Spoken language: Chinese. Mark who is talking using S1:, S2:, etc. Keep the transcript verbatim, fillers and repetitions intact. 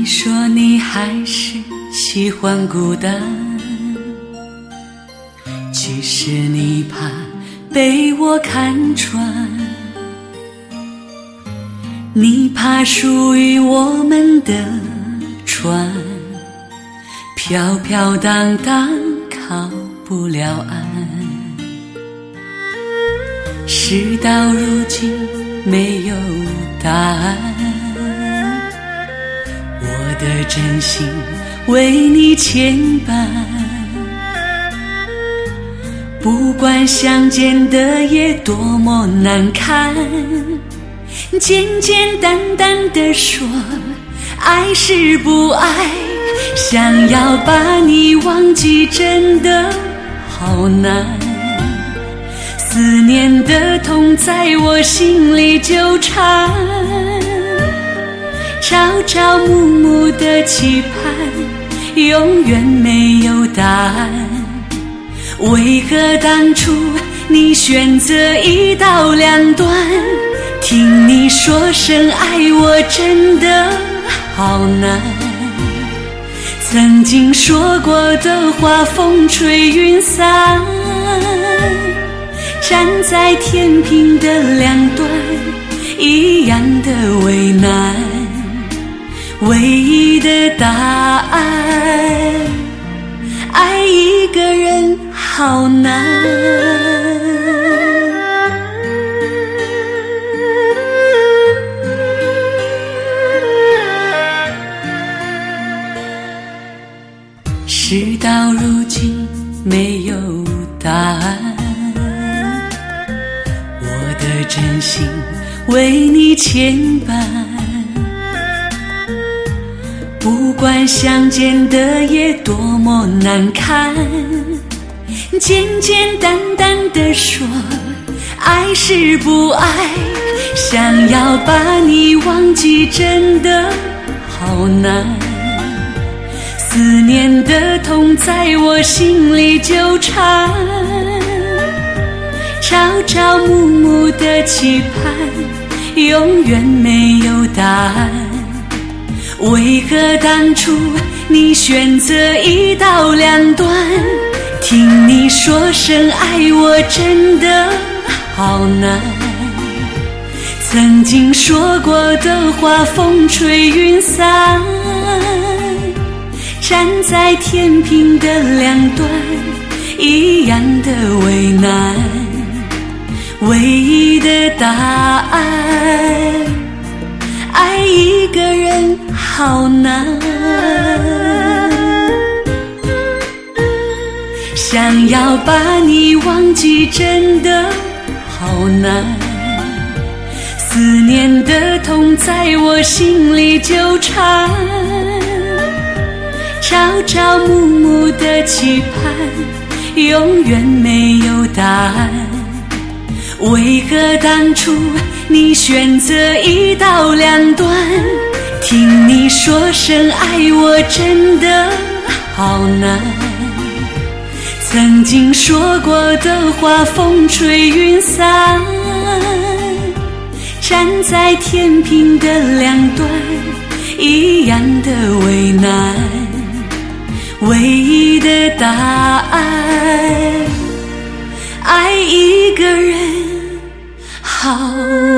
S1: 你说你还是喜欢孤单，其实你怕被我看穿，你怕属于我们的船飘飘荡荡靠不了岸。事到如今没有答案，我的真心为你牵绊，不管相见的夜多么难堪，简简单单地说爱是不爱，想要把你忘记真的好难，思念的痛在我心里纠缠，朝朝暮暮的期盼永远没有答案，为何当初你选择一刀两断，听你说声爱我真的好难，曾经说过的话风吹云散，站在天平的两端一样的为难，唯一的答案，爱一个人好难。事到如今没有答案，我的真心为你牵绊，不管相见的夜多么难堪，简简单单地说爱是不爱，想要把你忘记真的好难，思念的痛在我心里纠缠，朝朝暮暮的期盼永远没有答案，为何当初你选择一刀两断，听你说声爱我真的好难，曾经说过的话风吹云散，站在天平的两端一样的为难，唯一的答案，爱一个人好难，想要把你忘记真的好难，思念的痛在我心里纠缠，朝朝暮暮的期盼永远没有答案，为何当初你选择一刀两断，听你说声爱我真的好难，曾经说过的话风吹云散，站在天平的两端一样的为难，唯一的答案，爱一个人好